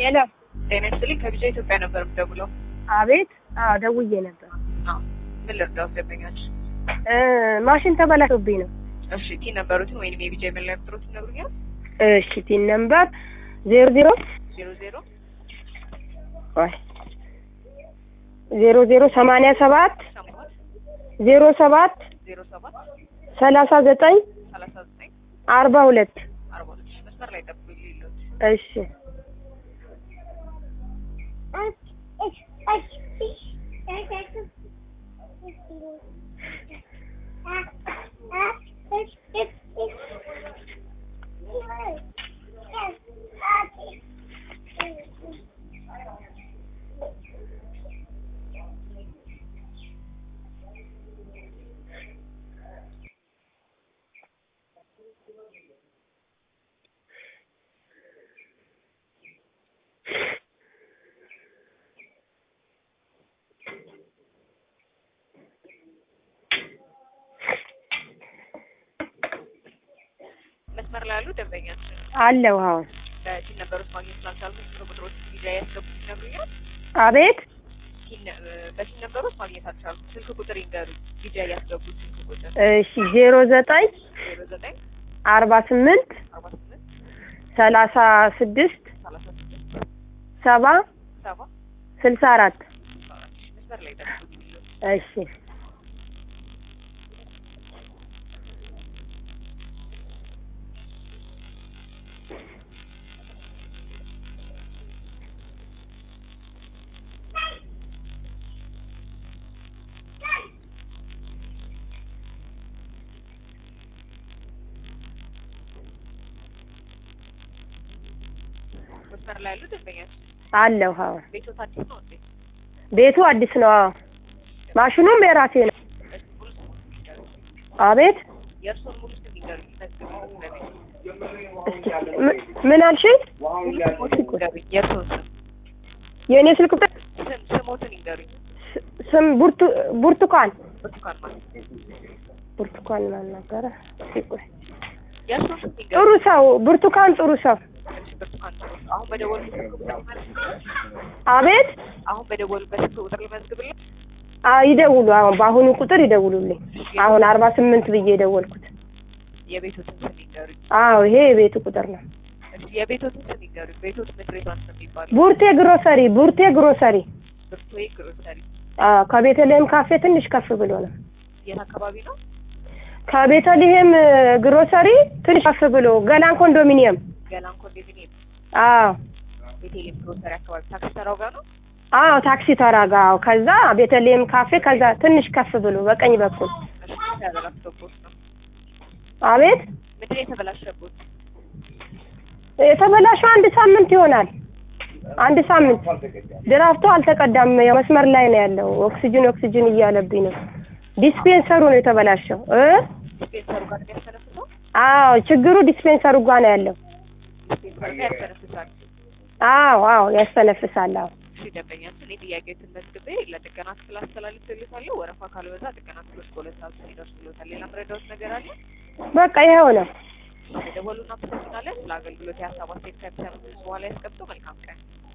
ሄሎ ጤና ይስጥልኝ ከቢጃ ኢትዮጵያ ነበር የምደውለው። አቤት። ደውዬ ነበር። ምን ልርዳው ደንበኛች? ማሽን ተበላሽቶብኝ ነው። እሺ ቲ ነበሩትን ወይንም የቢጃ መለያ ቁጥሩን ነግሩኛል? እሺ ቲ ነምበር 00 00 ወይ 0087 07 39 42 መስመር ላይ ጠብቁኝ ይሉት። እሺ መስመር ላይ ያሉ ደንበኛች አለው። አዎ ቲ ነበሩት ማግኘት ስላልቻልኩ ቁጥሮች ቢጃ ያስገቡት ነግሩኛል? አቤት። በቲ ነበሩት ማግኘት አልቻልኩ። ስልክ ቁጥር ይንገሩ። ቢጃ ያስገቡት ስልክ ቁጥር። እሺ 09 48 36 70 64 መስመር ላይ ጠብቁኝ። እሺ መስመር ላይ ያሉ ደንበኛች አለው። አዎ ቤቱ አዲስ ነው እንዴ? ቤቱ አዲስ ነው። አዎ ማሽኑም የራሴ ነው። አቤት። የእርሶን ሙሉ ስም ይንገሩኝ። እስኪ ምን አልሽኝ? የእርሶን ስም የእኔ ስልክ ቁጥር ስሞትን ይንገሩኝ። ስም ብርቱካን ብርቱካን ማን ነበረ? የእርሶን ስም ይንገሩኝ። ጥሩ ሰው ብርቱካን ጥሩ ሰው። ብርቱካን አሁን በደወሉበት አቤት። አሁን በደወሉበት ቁጥር ልመዝግብልኝ? ይደውሉ። አሁን በአሁኑ ቁጥር ይደውሉልኝ። አሁን 48 ብዬ የደወልኩት። የቤቶትን ስም ይንገሩኝ። አዎ ይሄ የቤቱ ቁጥር ነው። የቤቶትን ስም ይንገሩኝ። ቤቶት ምድሬቷን ስም የሚባለው? ቡርቴ ግሮሰሪ። ብርቱዬ ግሮሰሪ። ከቤተልሔም ካፌ ትንሽ ከፍ ብሎ ነው። የት አካባቢ ነው? ከቤተልሔም ግሮሰሪ ትንሽ ከፍ ብሎ ገላን ኮንዶሚኒየም። አዎ ቤተልሔም ግሮሰሪ አካባቢ ታክሲ ተራው ጋር ነው? አዎ ታክሲ ተራ ጋር። ከዛ ቤተልሔም ካፌ ከዛ ትንሽ ከፍ ብሎ በቀኝ በኩል። አቤት። ምንድን ነው የተበላሸበት? የተበላሸው 1 ሳምንት ይሆናል። 1 ሳምንት ድራፍቱ አልተቀዳም። መስመር ላይ ነው ያለው። ኦክሲጅን እያለብኝ ነው። ዲስፔንሰሩ ነው የተበላሸው። ዲስፔንሰሩ ጋር ነው ያሰነፍሰው? አዎ ችግሩ ዲስፔንሰሩ ጋር ነው ያለው። ዲስፔንሰሩ ያሰነፍሳል? አዎ ያስተነፍሳል። አዎ ደንበኛችን ጥያቄዎችን መዝግቤ ለጥገና ክፍል አስተላልፍልዎታለሁ። ወረፋ ካልበዛ ጥገና ክፍሎች በሁለት ሰዓት ይደርሱልዎታል። ሌላ መረዳዎት ነገር አለ? በቃ ይኸው ነው። ደወሉና ተሰጥቷል። ስለ አገልግሎት የሀሳብ አስተያየት ከሚሰሙት በኋላ ያስቀምጡ። መልካም ቀን።